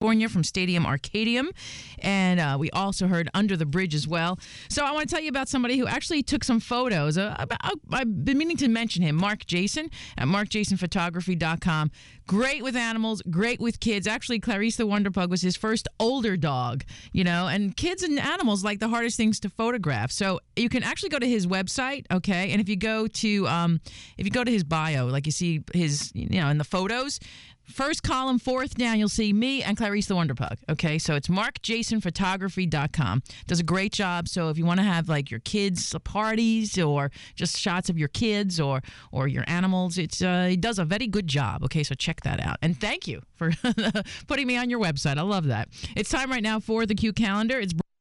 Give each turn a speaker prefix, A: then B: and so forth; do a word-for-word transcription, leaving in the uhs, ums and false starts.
A: California from Stadium Arcadium. And uh, we also heard Under the Bridge as well. So I want to tell you about somebody who actually took some photos. Uh, about, I've been meaning to mention him, Mark Jason at mark jason photography dot com. Great with animals, great with kids. Actually, Clarice the Wonder Pug was his first older dog, you know, and kids and animals like the hardest things to photograph. So you can actually go to his website, okay? And if you go to um, if you go to his bio, like you see his, you know, in the photos, first column, fourth down, you'll see me and Clarice the Wonder Pug. Okay, so it's mark jason photography dot com. Does a great job. So if you want to have like your kids' parties or just shots of your kids or or your animals, it's uh, it does a very good job. Okay, so check that out. And thank you for putting me on your website. I love that. It's time right now for the Q Calendar. It's